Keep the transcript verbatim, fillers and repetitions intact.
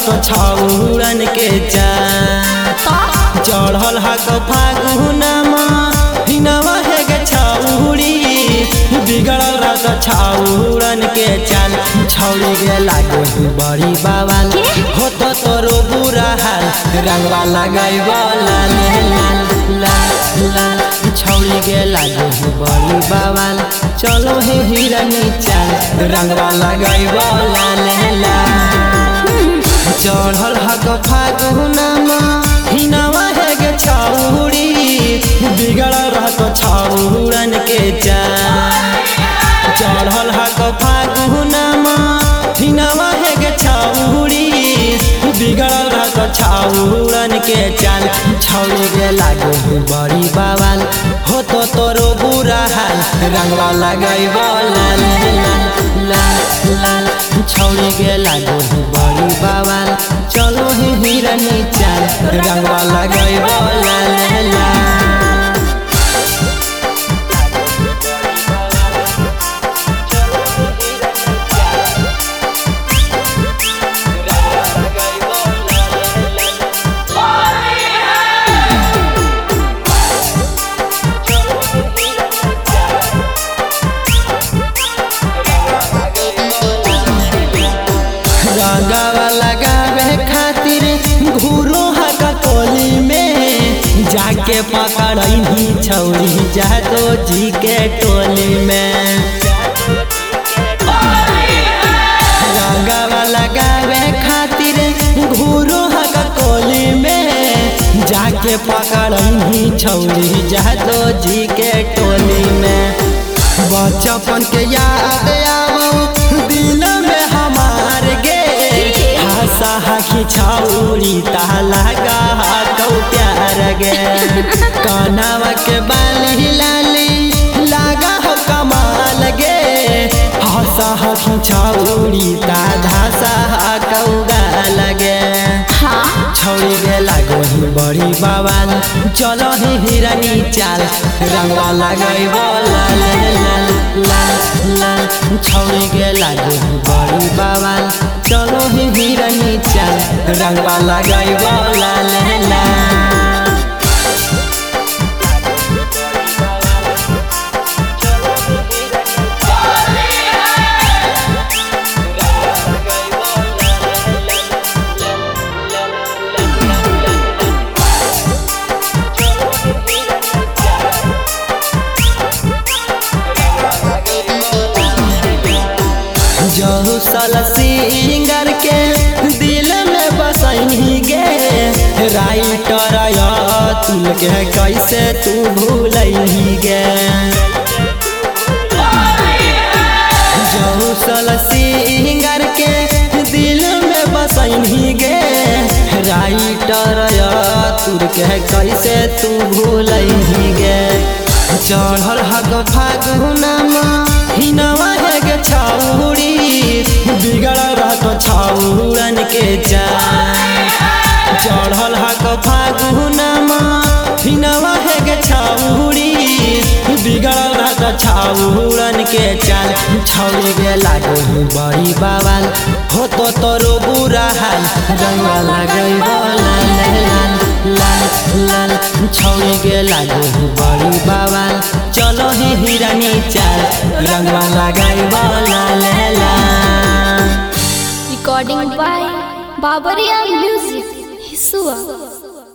रहत छौरन के चाल चढ़ल हक फागुनमा हिनवा है गे छौरी बिगड़ल रहत छौरन के चाल छौरी गे लागो बड़ी बावाल हो तो तोरो बुरा हाल रंगवा लगाइब लाल लाल लाल लाल छौरी गे लागो बड़ी बावाल चलो हे हिरनी चाल रंगवा लगाइब लाल लाल चढ़ल हक फागुनमा हिनवा है गे छौरी बिगड़ल रहत छौरन के चाल चढ़ल हक फागुनमा हिनवा है गे छौरी बिगड़ल रहत छौरन के चाल छौरी गे लागो बड़ी बावाल हो तो तोरो बुरा हाल रंगवा लगाइब लाल लाल लाल लाल छौरी गे लागो बड़ी बावाल चलो हे हिरनी चाल रंगवा लगाइब लाल लाल रंगवा लगावे खातिर घूरो हक टोली में जाके पकड़ही छौरी जादो जी के टोली में रंगवा लगावे खातिर घूरो हक टोली में जाके पकड़ही छौरी जादो जी के टोली में बचपन के याद आवो दिल में हमार गे हंसा हखी छौरी ताला कौ प्यार गे कानवा के बाली लाली लागा हो कमाल गे हंसा हखी छौरी ताधा सा कौ गाल गे छौरी गे लागो ही बड़ी बावाल चलो ही हिरनी चाल रंगवा लगाइब लाल लाल लाल लाल छौरी गे लागो ही बड़ी बावाल चलो ही हिरनी चाल रंगवा लगाइब लाल लाल सल सिंगर के दिल में बसही गे राइटर तुल के कैसे तू भूलही गे सल सिंगर के दिल में बसही गे राइटर तुल के कैसे तू भूलही गे चढ़ल हक फागुनमा हिनवा है गे छौरी बिगड़ल रहत छौरन के चाल चढ़ल हक फागुनमा हिनवा है गे छौरी बिगड़ल रहत छौरन के चाल छौरी गे लागो बड़ी बावाल हो तो तोरो बुरा हाल रंगवा लगाइब लाल लाल लाल लाल छौरी गे लागो बड़ी बावाल चलो ही हिरनी चाल रंगवा लगाइब लाल लाल Recording by Babaria Music, Hisua.